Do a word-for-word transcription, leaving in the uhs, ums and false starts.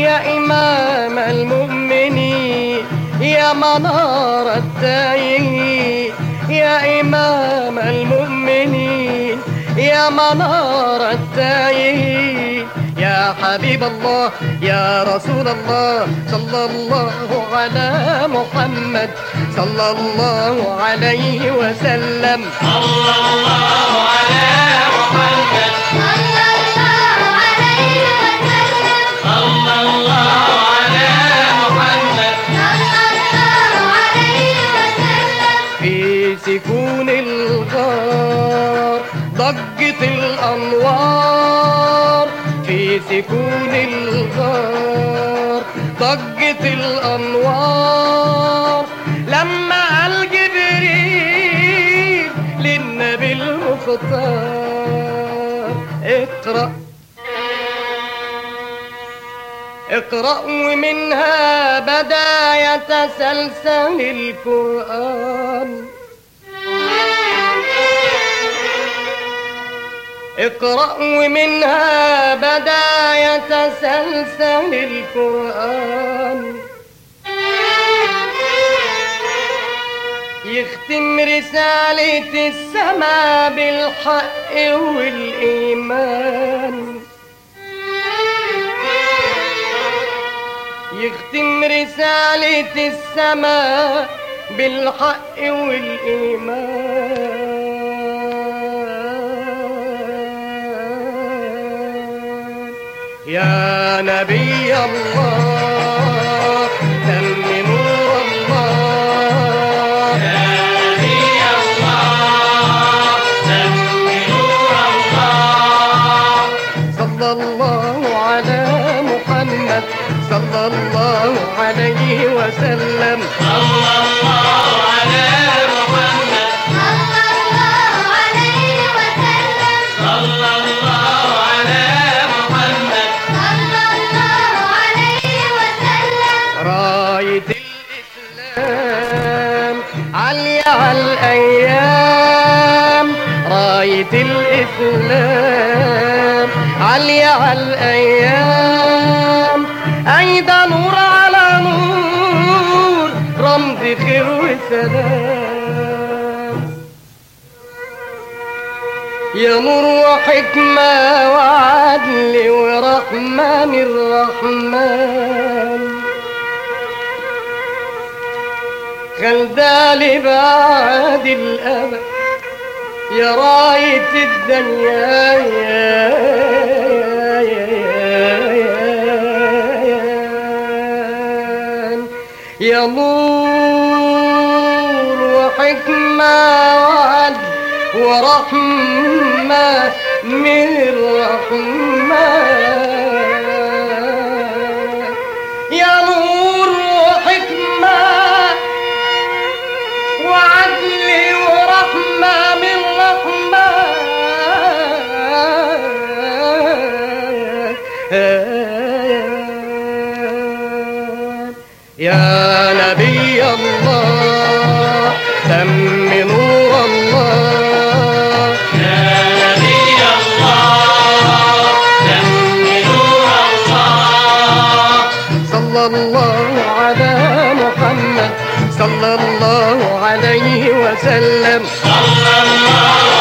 يا إمام المؤمنين يا منار التائهين، يا إمام المؤمنين يا منار التائهين، يا حبيب الله يا رسول الله صلى الله على محمد صلى الله عليه وسلم. صلى الله على محمد صلى الله عليه وسلم. صلى الله على محمد صلى الله عليه وسلم. في سكون الغار ضجت الأنوار، في سكون الغار ضجت الأنوار، لما قال جبريل للنبي المختار اقرأ اقرأ ومنها بدا يتسلسل القرآن، اقرأ ومنها بدا يتسلسل القرآن، يختم رسالة السماء بالحق والإيمان، يختم رسالة السماء بالحق والإيمان. يا نبي الله تم نور الله، يا نبي الله تم نور الله، صلى الله على محمد صلى الله عليه وسلم. صلى الله على محمد صلى الله عليه وسلم. صلى الله على محمد صلى الله عليه وسلم. راية الإسلام عالية على الأيام، راية الإسلام عالية على الأيام، أيضا نور على نور رمز خير وسلام، يا نور وحكمة وعدل ورحمة من الرحمن، خلدالي بعد الأبد يا راية الدنيا يا يا نور وحكمة وعدل ورحمة من الرحمن، يا نور وحكمة وعدل ورحمة من الرحمن. يا نبي الله تم نور الله، يا نبي الله تم نور الله، صلى الله على محمد صلى الله عليه وسلم. صلى الله